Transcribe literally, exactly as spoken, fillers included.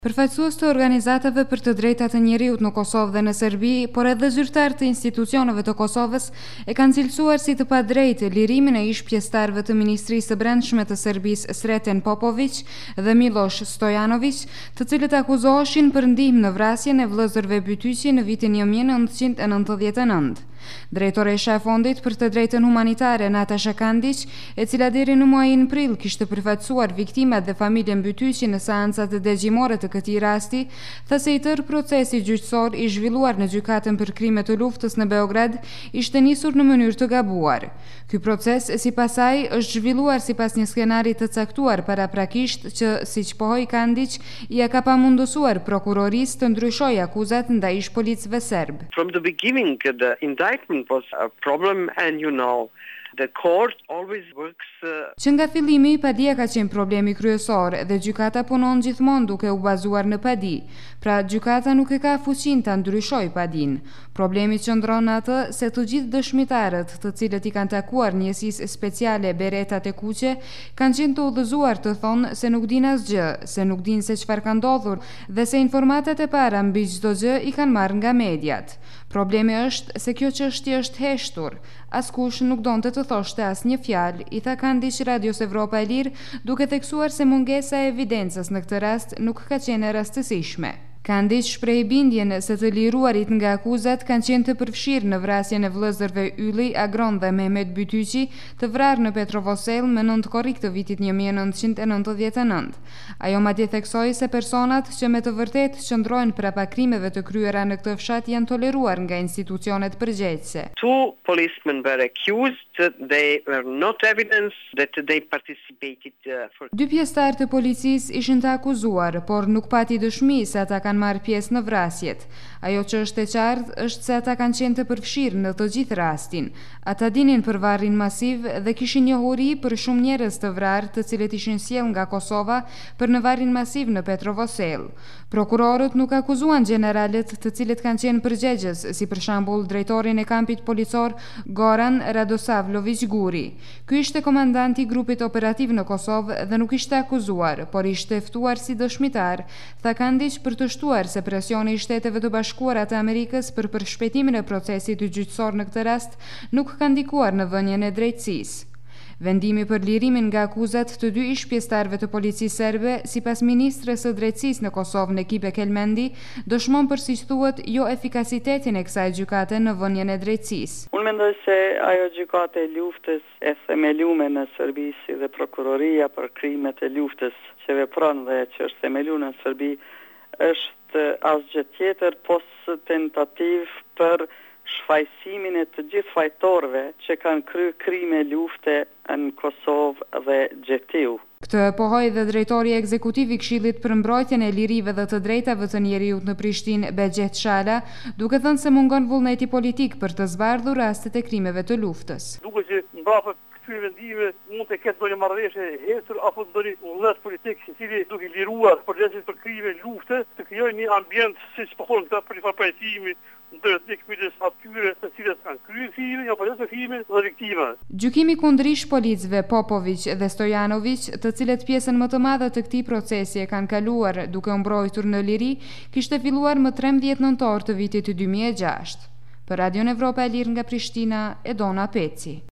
Përfaqësues të organizatave për të drejtat e njeriut në Kosovë dhe në Serbi, por edhe zyrtar të institucioneve të Kosovës, e kanë cilësuar si të padrejtë lirimin e ish pjesëtarëve të Ministrisë së Brendshme të Serbisë Sreten Popović dhe Miloš Stojanović, të cilët akuzoheshin për ndihmë në vrasjen e vëllezërve Bytyqi në vitin një mijë e nëntëqind e nëntëdhjetë e nëntë. Drejtoresha e Fondit për të drejtën humanitare Natasha Kandić, e cila deri në muajin prill kishte përfaqësuar viktimat dhe familjen Bytyqi në seancat dëgjimore të këtij rasti, tha se i tërë procesi gjyqësor i zhvilluar në gjykatën për krime të luftës në Beograd ishte nisur në mënyrë të gabuar. Ky proces, sipas saj, është zhvilluar sipas një skenari të caktuar paraprakisht që, siç pohoi Kandić, ia ka pamundësuar prokurorisë të ndryshojë akuzat ndaj ish policëve serb. From the beginning, the indictment was a problem, and you know, the court always works. Uh... Që nga fillimi padia ka qenë problemi kryesor dhe gjykata punon gjithmonë duke u bazuar në padi. Pra gjykata nuk e ka fuqinë ta ndryshojë padin. Problemi qëndron në atë se të gjithë dëshmitarët, të cilët i kanë takuar njësisë speciale Beretat e Kuqe, kanë qenë të udhëzuar të thonë se nuk din asgjë, se nuk din se çfarë ka ndodhur dhe se informatat e para mbi çdo gjë i kanë marrë nga mediat. Problemi është se kjo çështje është heshtur. Askush nuk donte të thoshte asnjë fjalë, i tha Kandić Radios Evropa e Lirë, duke theksuar se mungesa e evidencës në këtë rast nuk ka qenë e rastësishme. Kandić shprehi bindjen se të liruarit nga akuzat kanë qenë të përfshirë në vrasjen e vëllezërve Ylli, Agron dhe Mehmet Bytyqi, të vrarë në Petrovosel me nëntë korrik të vitit një mijë e nëntëqind e nëntëdhjetë e nëntë. Ajo madje theksoi se personat që me të vërtetë qëndrojnë prapa krimeve të kryera në këtë fshat janë toleruar nga institucionet përgjegjëse. Two policemen were accused, they were not evidence that they participated for... Dy pjesëtar të policisë ishin të akuzuar, por nuk pati dëshmi se ata kanë marrë pjesë në vrasjet. Ajo që është e qartë është se ata kanë qenë të përfshirë në të gjithë rastin. Ata dinin për varrin masiv dhe kishin njohuri për shumë njerëz të vrarë të cilët ishin sjellë nga Kosova për në varrin masiv në Petrovosel. Prokurorët nuk akuzuan generalët të cilët kanë qenë përgjegjës, si për shembull drejtorin e kampit policor Goran Radosavlović Guri. Ky ishte komandanti i grupit operativ në Kosovë dhe nuk ishte akuzuar, por ishte ftuar si dëshmitar, tha Kandić për të shtuar se presioni i Shteteve të Bashkuara të Amerikës për përshpejtimin e procesit gjyqësor në këtë rast nuk ka ndikuar në vënien e drejtësisë. Vendimi për lirimin nga akuzat të dy ish pjesëtarëve të policisë serbe, sipas ministres së drejtësisë në Kosovë Nekibe Kelmendi, dëshmon për siç thuhet jo efikasitetin e kësaj gjykate në vënien e drejtësisë. Unë mendoj se ajo gjykate e luftës e themeluar në Serbi dhe prokuroria për krimet e luftës që vepron dhe që është themeluar në Serbi është asgjë tjetër pos tentativ për shfaqësimin e të gjithë fajtorëve që kanë kryer krime lufte në Kosovë dhe Gjetiu. Këtë pohoi dhe drejtori ekzekutiv i Këshillit për mbrojtjen e lirive dhe të drejtave të njeriut në Prishtinë, Begjet Shala, duke thënë se mungon vullneti politik për të zbardhur rastet e krimeve të luftës. Duke që mbrapa këtyre vendime mund të ketë ndonjë marrëveshje hestur apo ndonjë vullnet politik i cili duke liruar përgjegjësit për krime lufte të krijojë një ambient siç po thonë këta për një pajtimi ndërmjet midis atyre të cilët kanë kryer krime apo jo të krime dhe viktimave. Gjykimi kundër ish policëve Popović dhe Stojanović, të cilët pjesën më të madhe të këtij procesi e kanë kaluar duke u mbrojtur në liri, kishte filluar më trembëdhjetë nëntor të vitit dy mijë e gjashtë. Për Radion Evropa e Lirë nga Prishtina, Edona Peci.